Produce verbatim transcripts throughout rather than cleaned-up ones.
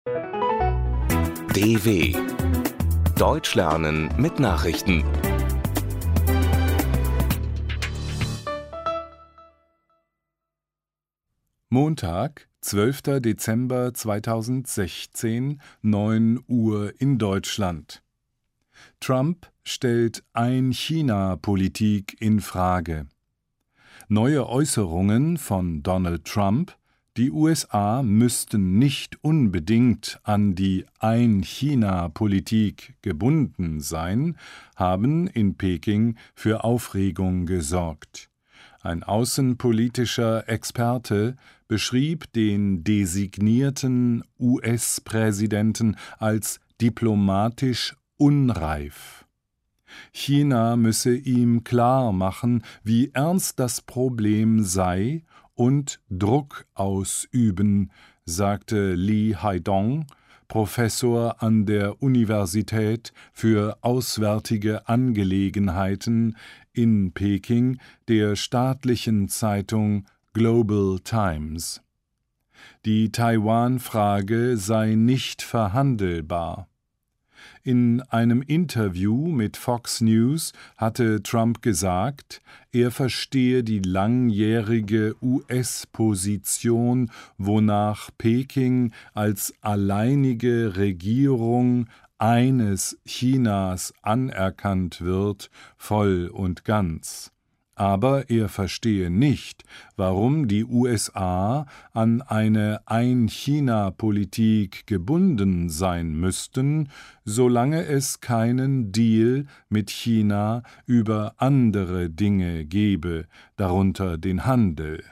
D W Deutsch lernen mit Nachrichten. Montag, zwölfter Dezember zweitausendsechzehn, neun Uhr in Deutschland. Trump stellt Ein-China-Politik in Frage. Neue Äußerungen von Donald Trump, die U S A müssten nicht unbedingt an die Ein-China-Politik gebunden sein, haben in Peking für Aufregung gesorgt. Ein außenpolitischer Experte beschrieb den designierten U S-Präsidenten als diplomatisch unreif. China müsse ihm klar machen, wie ernst das Problem sei und Druck ausüben, sagte Li Haidong, Professor an der Universität für Auswärtige Angelegenheiten in Peking, der staatlichen Zeitung Global Times. Die Taiwan-Frage sei nicht verhandelbar. In einem Interview mit Fox News hatte Trump gesagt, er verstehe die langjährige U S-Position, wonach Peking als alleinige Regierung eines Chinas anerkannt wird, voll und ganz. Aber er verstehe nicht, warum die U S A an eine Ein-China-Politik gebunden sein müssten, solange es keinen Deal mit China über andere Dinge gebe, darunter den Handel.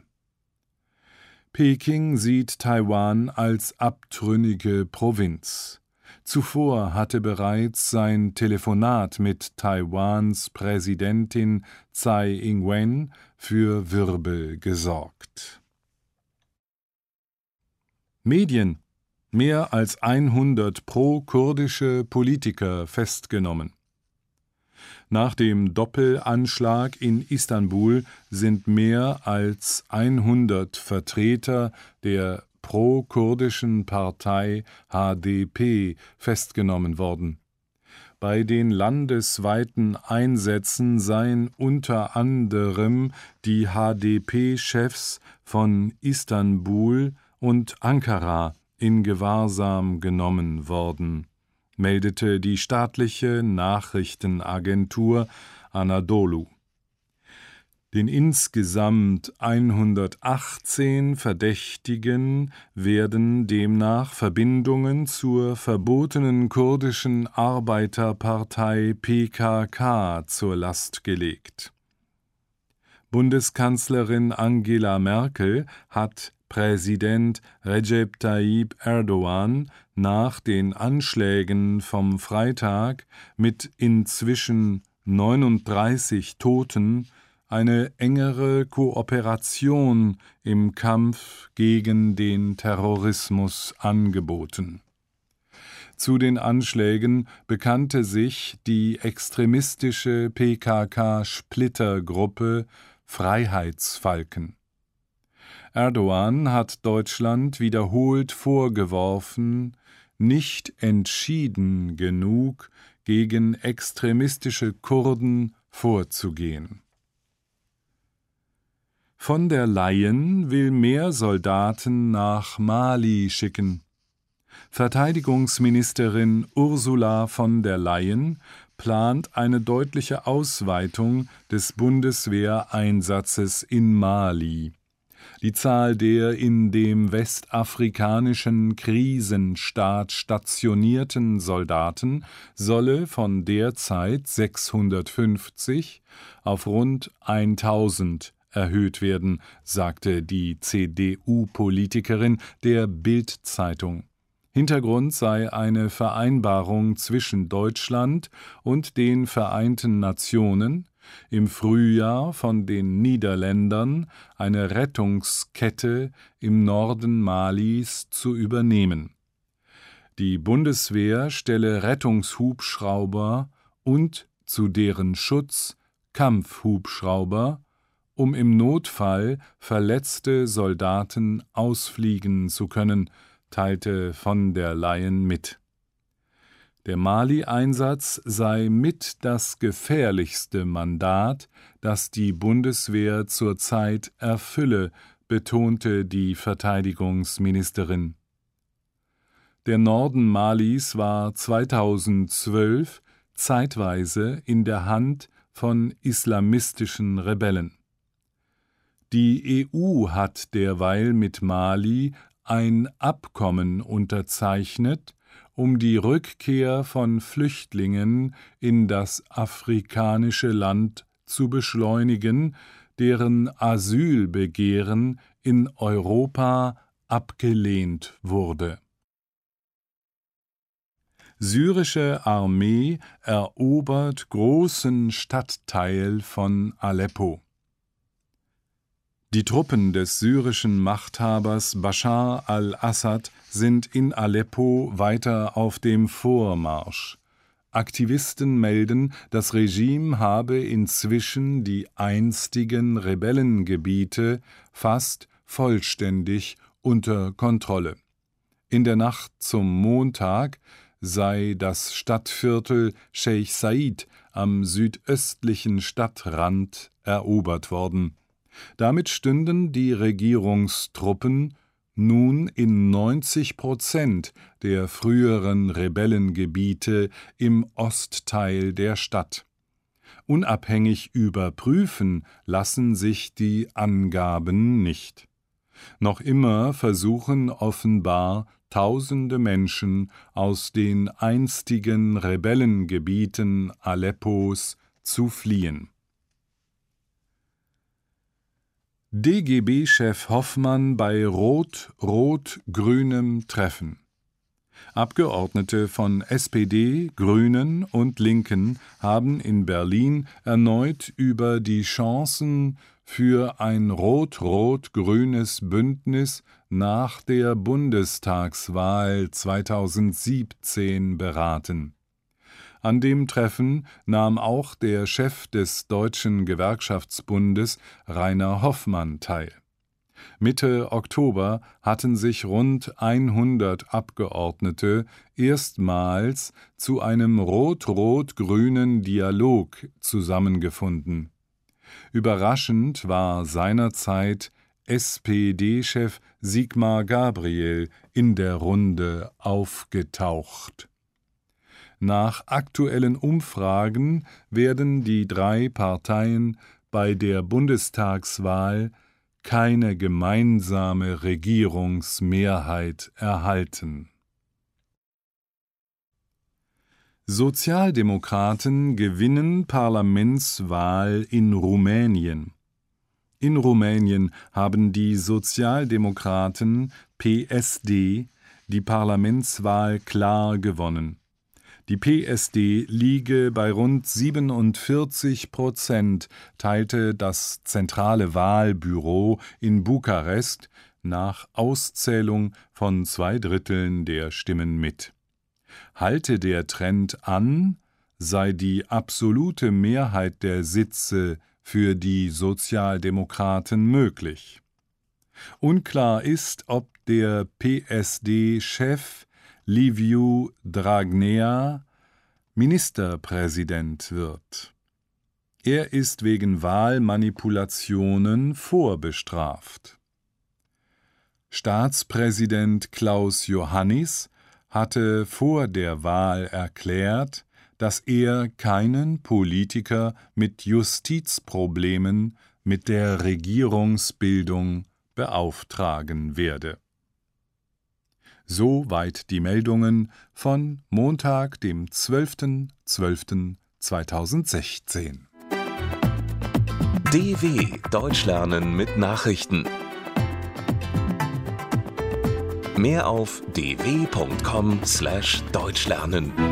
Peking sieht Taiwan als abtrünnige Provinz. Zuvor hatte bereits sein Telefonat mit Taiwans Präsidentin Tsai Ing-wen für Wirbel gesorgt. Medien: Mehr als hundert pro-kurdische Politiker festgenommen. Nach dem Doppelanschlag in Istanbul sind mehr als hundert Vertreter der pro-kurdischen Partei H D P festgenommen worden. Bei den landesweiten Einsätzen seien unter anderem die H D P-Chefs von Istanbul und Ankara in Gewahrsam genommen worden, meldete die staatliche Nachrichtenagentur Anadolu. Den insgesamt hundertachtzehn Verdächtigen werden demnach Verbindungen zur verbotenen kurdischen Arbeiterpartei P K K zur Last gelegt. Bundeskanzlerin Angela Merkel hat Präsident Recep Tayyip Erdogan nach den Anschlägen vom Freitag mit inzwischen neununddreißig Toten eine engere Kooperation im Kampf gegen den Terrorismus angeboten. Zu den Anschlägen bekannte sich die extremistische P K K-Splittergruppe Freiheitsfalken. Erdogan hat Deutschland wiederholt vorgeworfen, nicht entschieden genug gegen extremistische Kurden vorzugehen. Von der Leyen will mehr Soldaten nach Mali schicken. Verteidigungsministerin Ursula von der Leyen plant eine deutliche Ausweitung des Bundeswehreinsatzes in Mali. Die Zahl der in dem westafrikanischen Krisenstaat stationierten Soldaten solle von derzeit sechshundertfünfzig auf rund tausend erhöht werden, sagte die C D U-Politikerin der Bild-Zeitung. Hintergrund sei eine Vereinbarung zwischen Deutschland und den Vereinten Nationen, im Frühjahr von den Niederländern eine Rettungskette im Norden Malis zu übernehmen. Die Bundeswehr stelle Rettungshubschrauber und zu deren Schutz Kampfhubschrauber, um im Notfall verletzte Soldaten ausfliegen zu können, teilte von der Leyen mit. Der Mali-Einsatz sei mit das gefährlichste Mandat, das die Bundeswehr zurzeit erfülle, betonte die Verteidigungsministerin. Der Norden Malis war zweitausendzwölf zeitweise in der Hand von islamistischen Rebellen. Die E U hat derweil mit Mali ein Abkommen unterzeichnet, um die Rückkehr von Flüchtlingen in das afrikanische Land zu beschleunigen, deren Asylbegehren in Europa abgelehnt wurde. Syrische Armee erobert großen Stadtteil von Aleppo. Die Truppen des syrischen Machthabers Bashar al-Assad sind in Aleppo weiter auf dem Vormarsch. Aktivisten melden, das Regime habe inzwischen die einstigen Rebellengebiete fast vollständig unter Kontrolle. In der Nacht zum Montag sei das Stadtviertel Sheikh Said am südöstlichen Stadtrand erobert worden. Damit stünden die Regierungstruppen nun in neunzig Prozent der früheren Rebellengebiete im Ostteil der Stadt. Unabhängig überprüfen lassen sich die Angaben nicht. Noch immer versuchen offenbar Tausende Menschen aus den einstigen Rebellengebieten Aleppos zu fliehen. D G B-Chef Hoffmann bei Rot-Rot-Grünem Treffen. Abgeordnete von S P D, Grünen und Linken haben in Berlin erneut über die Chancen für ein rot-rot-grünes Bündnis nach der Bundestagswahl zweitausendsiebzehn beraten. An dem Treffen nahm auch der Chef des Deutschen Gewerkschaftsbundes Rainer Hoffmann teil. Mitte Oktober hatten sich rund hundert Abgeordnete erstmals zu einem rot-rot-grünen Dialog zusammengefunden. Überraschend war seinerzeit S P D-Chef Sigmar Gabriel in der Runde aufgetaucht. Nach aktuellen Umfragen werden die drei Parteien bei der Bundestagswahl keine gemeinsame Regierungsmehrheit erhalten. Sozialdemokraten gewinnen Parlamentswahl in Rumänien. In Rumänien haben die Sozialdemokraten P S D die Parlamentswahl klar gewonnen. Die P S D liege bei rund siebenundvierzig Prozent, teilte das zentrale Wahlbüro in Bukarest nach Auszählung von zwei Dritteln der Stimmen mit. Halte der Trend an, sei die absolute Mehrheit der Sitze für die Sozialdemokraten möglich. Unklar ist, ob der P S D-Chef Liviu Dragnea Ministerpräsident wird. Er ist wegen Wahlmanipulationen vorbestraft. Staatspräsident Klaus Iohannis hatte vor der Wahl erklärt, dass er keinen Politiker mit Justizproblemen mit der Regierungsbildung beauftragen werde. Soweit die Meldungen von Montag, dem zwölften zwölften zweitausendsechzehn. D W Deutsch lernen mit Nachrichten. Mehr auf d w punkt com slash deutschlernen.